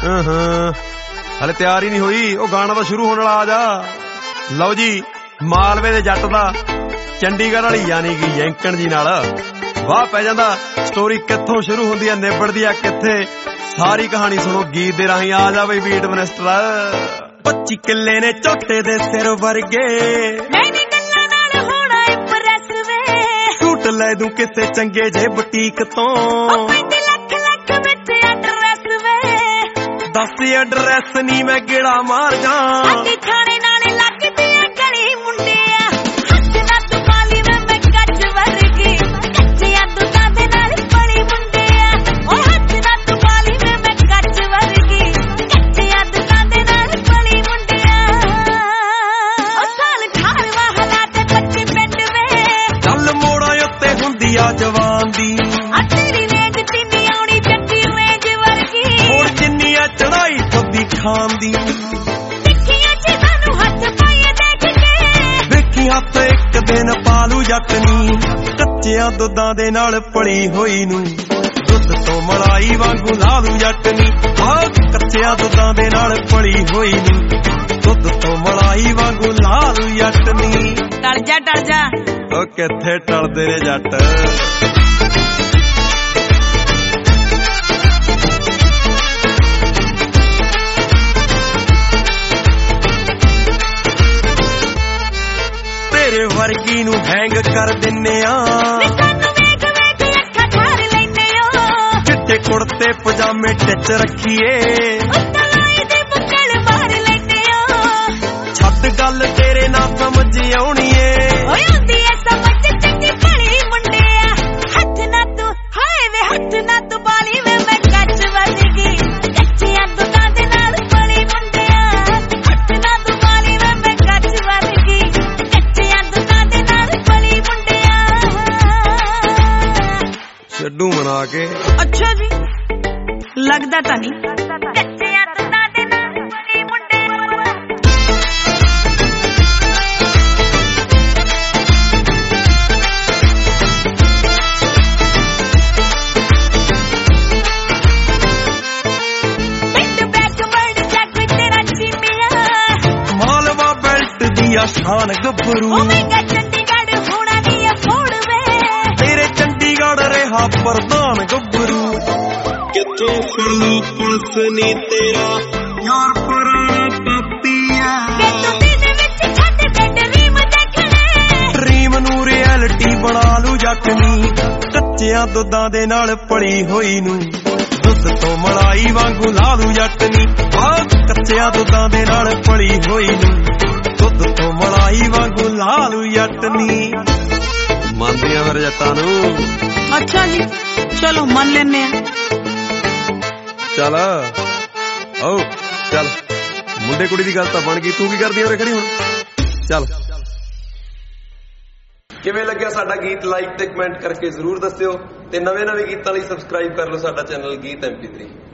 ਹਲੇ ਤਿਆਰ ਹੀ ਨਹੀਂ ਹੋਈ, ਉਹ ਗਾਣਾ ਤਾਂ ਸ਼ੁਰੂ ਹੋਣ ਵਾਲਾ। ਆ ਜਾ। ਲਓ ਜੀ, ਮਾਲਵੇ ਦੇ ਜੱਟ ਦਾ ਚੰਡੀਗੜ੍ਹ ਵਾਲੀ ਯਾਨੀ ਕਿ ਯੈਂਕਣ ਜੀ ਨਾਲ ਵਾਹ ਪੈ ਜਾਂਦਾ। ਸਟੋਰੀ ਕਿੱਥੋਂ ਸ਼ੁਰੂ ਹੁੰਦੀ ਹੈ, ਨਿਬੜਦੀ ਆ ਕਿੱਥੇ, ਸਾਰੀ ਕਹਾਣੀ ਸੁਣੋ ਗੀਤ ਦੇ ਰਾਹੀਂ। ਆ ਜਾ ਬਈ ਬੀਟ ਮਿਨਿਸਟਰ। 25 ਕਿੱਲੇ ਨੇ ਝੋਟੇ ਦੇ ਸਿਰ ਵਰਗੇ, ਨਹੀਂ ਗੱਲਾਂ ਨਾਲ ਹੋਣਾ ਇੰਪ੍ਰੈਸ ਵੇ। ਸੂਟ ਲੈ ਦੂੰ ਕਿਸੇ ਚੰਗੇ ਜੇ ਬੁਟੀਕ ਤੋਂ, 35 ਲੱਖ ਵਿੱਚ ਐਡਰੈਸ ਵੇ। ਦੱਸ ਐਡਰੈਸ ਨੀ ਮੈਂ ਗੇੜਾ ਮਾਰ ਜਾ। ਸਾਡੀ ਥਾਣੇ ਨਾਲੇ ਲੱਗਦੀ ਆ ਗਲੀ ਮੁੰਡਿਆ, ਹੱਥ ਨਾ ਤੂੰ ਪਾਲੀ ਵੇ ਮੈਂ ਕੱਚ ਵਰਗੀ। ਕੱਚਿਆਂ ਦੁੱਧਾਂ ਦੇ ਨਾਲ ਪਲੀ ਮੁੰਡਿਆ, ਉਹ ਹੱਥ ਨਾ ਤੂੰ ਪਾਲੀ ਵੇ ਮੈਂ ਕੱਚ ਵਰਗੀ। ਕੱਚਿਆਂ ਦੁੱਧਾਂ ਦੇ ਨਾਲ ਪਲੀ ਮੁੰਡਿਆ, ਉਹ ਸਾਲ 18ਵਾਂ ਹਾਲਾਤ 25 ਪਿੰਡ ਵੇ। ਚੱਲ ਮੋੜਾਂ ਉੱਤੇ ਹੁੰਦੀ ਆ ਜਵਾਨ ਦੀ, ਆ ਤੇਰੀ ਰੇਂਜ ਤਿੰਨੀ ਆਉਣੀ ਚੱਕੀ ਰੇਂਜ ਵਰਗੀ। ਹੋਰ ਜਿੰਨੀ ਆ ਚੜਾਈ ਖੁੱਦੀ ਖਾਨ ਦੀ, ਦੇਖੀਆਂ ਚ ਸਾਨੂੰ ਹੱਥ ਪਾਏ ਦੇਖ ਕੇ। ਵੇਖੀ ਹੱਥ ਇੱਕ ਦਿਨ ਪਾਲੂ ਜੱਟ ਨੀ, ਕੱਚਿਆਂ ਦੁੱਧਾਂ ਦੇ ਨਾਲ ਪਲੀ ਹੋਈ ਨੂੰ। ਦੁੱਧ ਤੋਂ ਮਲਾਈ ਵਾਂਗੂ ਲਾਲੂ ਜੱਟ ਨੀ, ਆਹ ਕੱਚਿਆਂ ਦੁੱਧਾਂ ਦੇ ਨਾਲ ਪਲੀ ਹੋਈ ਨੂੰ। ਦੁੱਧ ਤੋਂ ਮਲਾਈ ਵਾਂਗੂ ਲਾਲੂ ਜੱਟ ਨੀ। ਟਲ ਜਾ ਉਹ ਕਿੱਥੇ ਟਲਦੇ ਨੇ ਜੱਟ। ਤੇਰੇ ਵਰਗੀ ਨੂੰ ਹੈਂਗ ਕਰ ਦਿੰਨੇ ਆ, ਸਾਨੂੰ ਵੇਖ ਵੇਖ ਅੱਖਾਂ ਠਾਰ ਲੈਨੇ ਓ। ਚਿੱਟੇ ਕੁੜਤੇ ਪਜਾਮੇ ਟਿੱਚ ਰੱਖੀਏ, ਉੱਤੋਂ ਲਾਏ ਦੇ ਬੁੱਕਲ ਮਾਰ ਲੈਨੇ ਓ। ਛੱਡ ਗੱਲ ਤੇਰੇ ਨਾਲ ਸਮਝ ਆਉਣੀ ਏ। ਓਏ ਹੁੰਦੀ ਐ ਸਮਝ ਚੰਗੀ ਭਲੀ ਮੁੰਡਿਆ, ਹੱਥ ਨਾ ਤੂੰ ਹਾਏ ਵੇ ਹੱਥ ਨਾ ਤੂੰ ਬਾਲੀ ਵੇ ਮੈਂ ਕੱਚ ਵਰਗੀ। ਕੱਚਿਆਂ ਦੁੱਧਾਂ ਦੇ ਨਾਲ ਪਲੀ ਮੁੰਡਿਆ, ਹੱਥ ਨਾ ਤੂੰ ਬਾਲੀ ਵੇ ਮੈਂ ਕੱਚ ਵਰਗੀ। ਕੱਚਿਆਂ ਦੁੱਧਾਂ ਦੇ ਨਾਲ ਪਲੀ ਮੁੰਡਿਆ। ਛੱਡੂ ਮਨਾ ਕੇ। ਅੱਛਾ ਜੀ, ਲੱਗਦਾ ਤਾਂ ਨਹੀਂ। ਕੱਚਿਆਂ ਦੁੱਧਾਂ ਦੇ ਨਾਲ ਪਲੀ ਮੁੰਡਿਆ। ਮਾਲਵਾ ਬੈਲਟ ਦੀ ਆ ਸ਼ਾਨ ਗੱਭਰੂ, ਓਮੇਗਾ ਚੰਡੀਗੜ੍ਹ ਹੋਣਾ ਨੀ ਅਫੋਰਡ ਵੇ। ਤੇਰੇ ਚੰਡੀਗੜ੍ਹ ਰਿਹਾ ਪ੍ਰਧਾਨ ਗੱਭਰੂ। ਕਿੱਥੋਂ ਫੜੂ ਪੁਲਿਸ ਨੀ ਤੇਰਾ ਯਾਰ ਪੁਰਾਣਾ ਪਾਪੀਆ। ਕਿ ਤੂੰ ਦਿਨ ਵਿੱਚ ਛੱਡ ਕੇ ਡਰੀਮ ਦੇਖਣੇ, ਡਰੀਮ ਨੂੰ ਰਿਐਲਿਟੀ ਬਣਾ ਲੂ ਜੱਟ ਨੀ, ਕੱਚਿਆਂ ਦੁੱਧਾਂ ਦੇ ਨਾਲ ਪਲੀ ਹੋਈ ਨੂੰ। ਦੁੱਧ ਤੋਂ ਮਲਾਈ ਵਾਂਗੂ ਲਾਲੂ ਜੱਟ ਨੀ, ਆਹ ਕੱਚਿਆਂ ਦੁੱਧਾਂ ਦੇ ਨਾਲ ਪਲੀ ਹੋਈ ਨੂੰ। ਦੁੱਧ ਤੋਂ ਮਲਾਈ ਵਾਂਗੂ ਲਾਲੂ ਜੱਟ ਨੀ। ਮੰਨਦੀਆਂ ਮੇਰੇ ਜੱਟਾਂ ਨੂੰ। ਅੱਛਾ ਜੀ, ਚਲੋ ਮੰਨ ਲੈਨੇ ਆ। ਚੱਲ ਆਓ ਚੱਲ, ਮੁੰਡੇ ਕੁੜੀ ਦੀ ਗੱਲ ਤਾਂ ਬਣ ਗਈ, ਤੂੰ ਕੀ ਕਰਦੀ ਉਰੇ ਖੜੀ ਹੁਣ? ਚੱਲ। ਕਿਵੇਂ ਲੱਗਿਆ ਸਾਡਾ ਗੀਤ? ਲਾਈਕ ਤੇ ਕਮੈਂਟ ਕਰਕੇ ਜ਼ਰੂਰ ਦੱਸਿਓ, ਤੇ ਨਵੇਂ ਗੀਤਾਂ ਲਈ ਸਬਸਕ੍ਰਾਈਬ ਕਰ ਲਓ ਸਾਡਾ ਚੈਨਲ ਗੀਤ MP3।